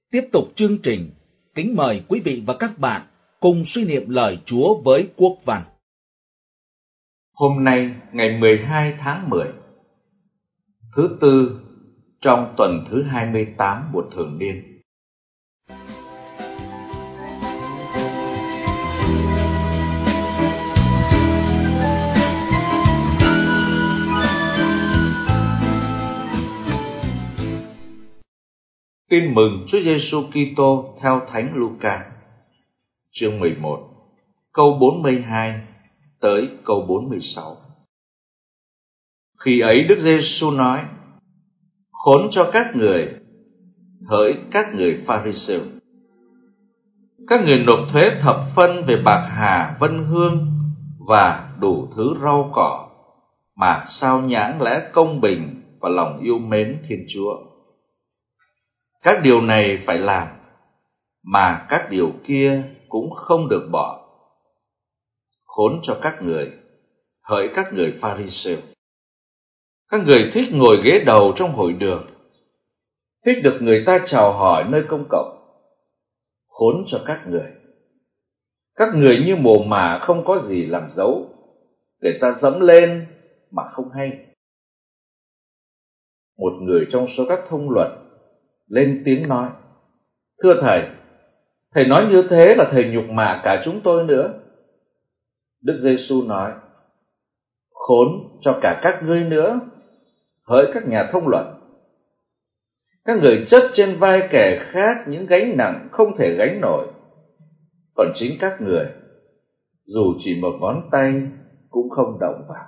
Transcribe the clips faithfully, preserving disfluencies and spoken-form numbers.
Tiếp tục chương trình, kính mời quý vị và các bạn cùng suy niệm lời Chúa với Quốc Văn. Hôm nay, ngày mười hai tháng mười, thứ tư trong tuần thứ hai mươi tám của thường niên. Tin mừng Chúa Giêsu Kitô theo Thánh Luca, chương mười một, câu bốn mươi hai tới câu bốn mươi sáu. Khi ấy Đức Giêsu nói: Khốn cho các người, hỡi các người Pha-ri-sêu, các người nộp thuế thập phân về bạc hà, vân hương và đủ thứ rau cỏ, mà sao nhãng lẽ công bình và lòng yêu mến Thiên Chúa. Các điều này phải làm, mà các điều kia cũng không được bỏ. Khốn cho các người, hỡi các người Pha-ri-sêu, các người thích ngồi ghế đầu trong hội đường, thích được người ta chào hỏi nơi công cộng. Khốn cho các người, các người như mồ mả không có gì làm dấu, để ta dẫm lên mà không hay. Một người trong số các thông luật lên tiếng nói: Thưa thầy, thầy nói như thế là thầy nhục mạ cả chúng tôi nữa. Đức Giêsu nói: Khốn cho cả các ngươi nữa, hỡi các nhà thông luật, các người chất trên vai kẻ khác những gánh nặng không thể gánh nổi, còn chính các người dù chỉ một ngón tay cũng không động vào.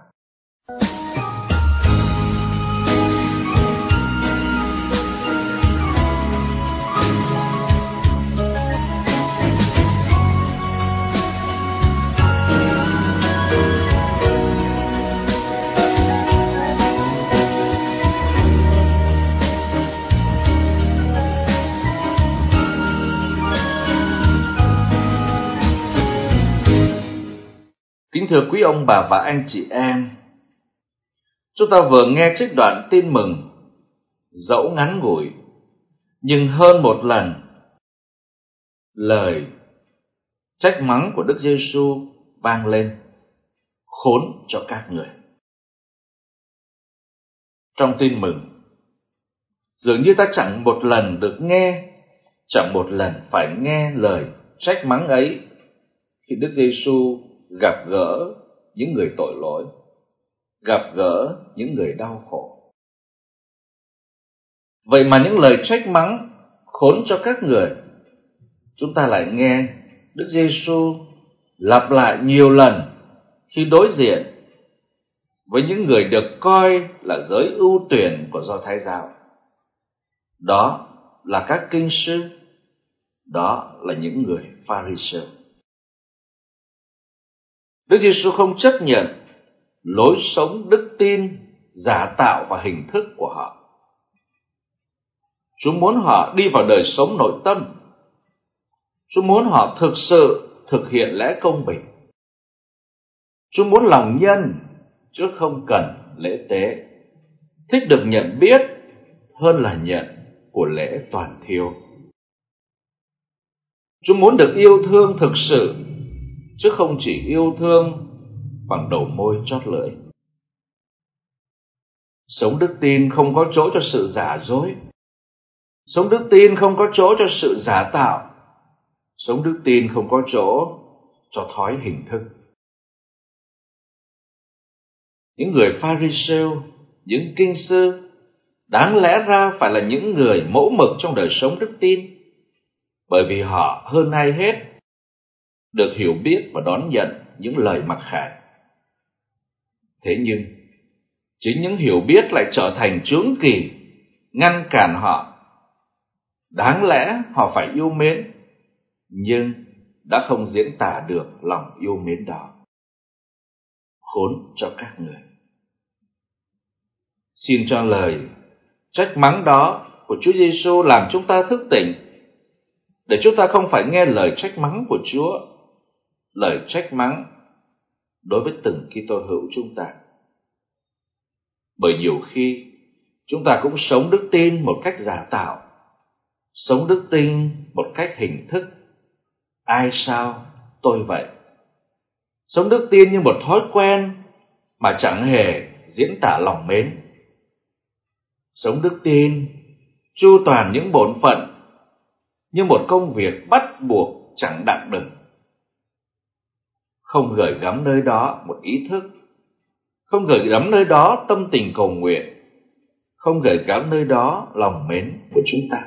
Kính thưa quý ông bà và anh chị em, chúng ta vừa nghe trích đoạn tin mừng dẫu ngắn ngủi nhưng hơn một lần lời trách mắng của Đức Giêsu vang lên: Khốn cho các người. Trong tin mừng, dường như ta chẳng một lần được nghe, chẳng một lần phải nghe lời trách mắng ấy khi Đức Giêsu gặp gỡ những người tội lỗi, gặp gỡ những người đau khổ. Vậy mà những lời trách mắng khốn cho các người, chúng ta lại nghe Đức Giêsu lặp lại nhiều lần khi đối diện với những người được coi là giới ưu tuyển của Do Thái giáo. Đó là các kinh sư, đó là những người Pha-ri-sêu. Đức Giêsu không chấp nhận lối sống đức tin giả tạo và hình thức của họ. Chúa muốn họ đi vào đời sống nội tâm. Chúa muốn họ thực sự thực hiện lẽ công bình. Chúa muốn lòng nhân chứ không cần lễ tế, thích được nhận biết hơn là nhận của lễ toàn thiêu. Chúa muốn được yêu thương thực sự chứ không chỉ yêu thương bằng đầu môi chót lưỡi. Sống đức tin không có chỗ cho sự giả dối. Sống đức tin không có chỗ cho sự giả tạo. Sống đức tin không có chỗ cho thói hình thức. Những người Pha-ri-sêu, những kinh sư đáng lẽ ra phải là những người mẫu mực trong đời sống đức tin, bởi vì họ hơn ai hết được hiểu biết và đón nhận những lời mặc khải. Thế nhưng chính những hiểu biết lại trở thành chướng kỷ, ngăn cản họ. Đáng lẽ họ phải yêu mến, nhưng đã không diễn tả được lòng yêu mến đó. Khốn cho các người. Xin cho lời trách mắng đó của Chúa Giêsu làm chúng ta thức tỉnh, để chúng ta không phải nghe lời trách mắng của Chúa, lời trách mắng đối với từng Kitô hữu chúng ta. Bởi nhiều khi chúng ta cũng sống đức tin một cách giả tạo, Sống đức tin một cách hình thức. Ai sao, tôi vậy. Sống đức tin như một thói quen mà chẳng hề diễn tả lòng mến. Sống đức tin chu toàn những bổn phận như một công việc bắt buộc chẳng đặng đừng. Không gửi gắm nơi đó một ý thức, không gửi gắm nơi đó tâm tình cầu nguyện, không gửi gắm nơi đó lòng mến của chúng ta.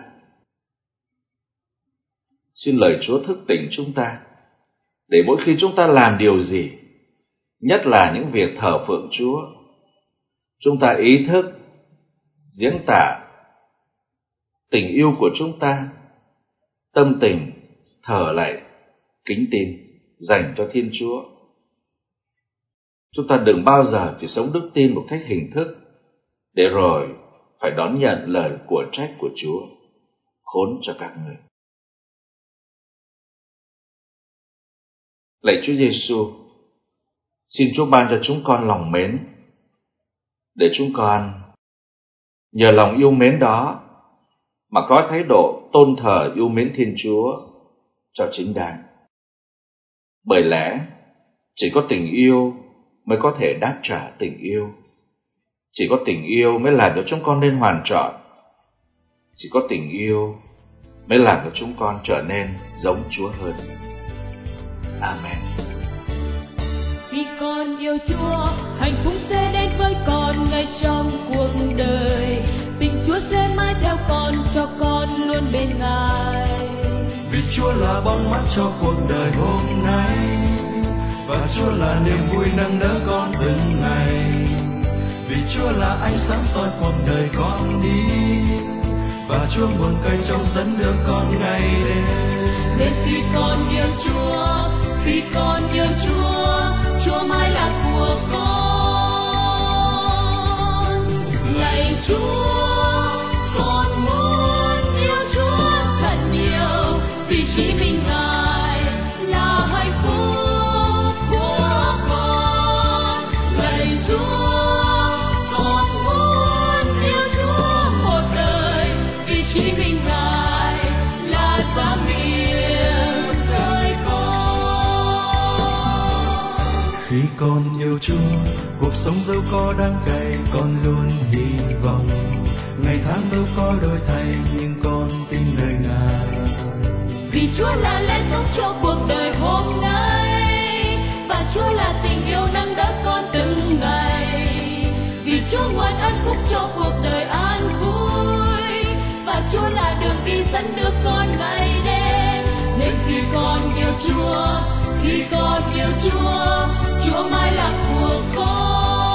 Xin lời Chúa thức tỉnh chúng ta, để mỗi khi chúng ta làm điều gì, nhất là những việc thờ phượng Chúa, chúng ta ý thức, diễn tả tình yêu của chúng ta, tâm tình thờ lạy, kính tin dành cho Thiên Chúa. Chúng ta đừng bao giờ chỉ sống đức tin một cách hình thức, để rồi phải đón nhận lời của trách của Chúa. Khốn cho các người. Lạy Chúa Giêsu, xin Chúa ban cho chúng con lòng mến, để chúng con nhờ lòng yêu mến đó mà có thái độ tôn thờ yêu mến Thiên Chúa cho chính đáng. Bởi lẽ chỉ có tình yêu mới có thể đáp trả tình yêu. Chỉ có tình yêu mới làm cho chúng con nên hoàn trọn. Chỉ có tình yêu mới làm cho chúng con trở nên giống Chúa hơn. Amen. Vì con yêu Chúa, hạnh phúc sẽ đến với con ngay trong cuộc đời. Tình Chúa sẽ mãi theo con, cho con luôn bên Ngài. Vì Chúa là bóng mắt cho cuộc đời hôm nay, và Chúa là niềm vui nâng đỡ con từng ngày. Vì Chúa là ánh sáng soi cuộc đời con đi, và Chúa nguồn cây trong dẫn đưa con ngày đêm. Nên khi con yêu Chúa, khi con yêu Chúa, Chúa mãi là của con. Lạy Chúa, con muốn yêu Chúa thật nhiều, vì chỉ mình Ngài là hạnh phúc của con. Lạy Chúa, con muốn yêu Chúa một đời, vì chỉ mình Ngài là sáng niềm đời con. Khi con yêu Chúa, cuộc sống dẫu có đắng cay, con luôn hy vọng. Ngày tháng dẫu có đổi thay, nhưng con tin nơi Ngài. Vì Chúa là lẽ sống cho cuộc đời hôm nay, và Chúa là tình yêu nâng đỡ con từng ngày. Vì Chúa nguồn ân phúc cho cuộc đời an vui, và Chúa là đường đi dẫn đưa con ngày đêm. Nên khi con yêu Chúa, khi con yêu Chúa, Chúa mãi là của con.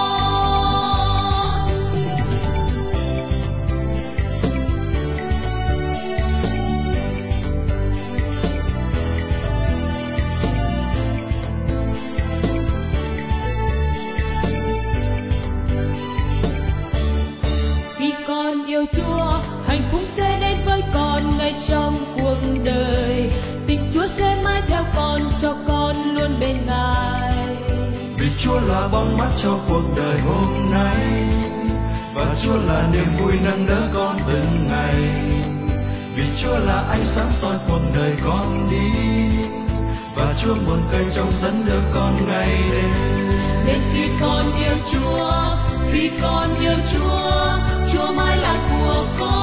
Vì con yêu Chúa, hạnh phúc sẽ đến với con ngay trong cuộc đời. Tình Chúa sẽ mãi theo con, cho con luôn bên Ngài. Vì Chúa là bóng mắt cho cuộc đời hôm nay, và Chúa là niềm vui nâng đỡ con từng ngày. Vì Chúa là ánh sáng soi cuộc đời con đi, và Chúa nguồn cây trong dẫn đưa con ngày đêm. Nên khi con yêu Chúa, khi con yêu Chúa, Chúa mãi là của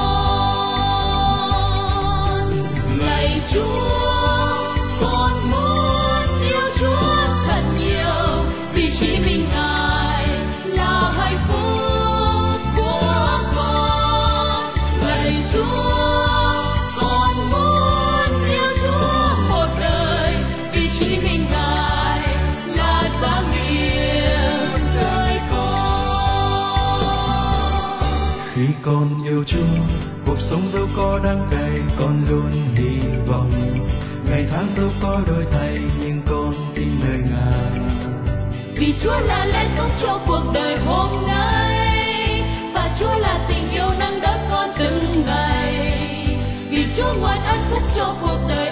con. Lạy Chúa, con muốn yêu Chúa thật nhiều, vì chỉ mình Ngài là hạnh phúc của con. Lạy Chúa, con muốn yêu Chúa một đời, vì chỉ mình Ngài là sáng niềm đời con. Khi con yêu Chúa, cuộc sống dẫu có đắng cay, con luôn hy vọng. Ngày tháng dẫu có đổi thay, nhưng con tin nơi Ngài. Vì Chúa là lẽ sống cho cuộc đời hôm nay, và Chúa là tình yêu nâng đỡ con từng ngày. Vì Chúa nguồn ân phúc cho cuộc đời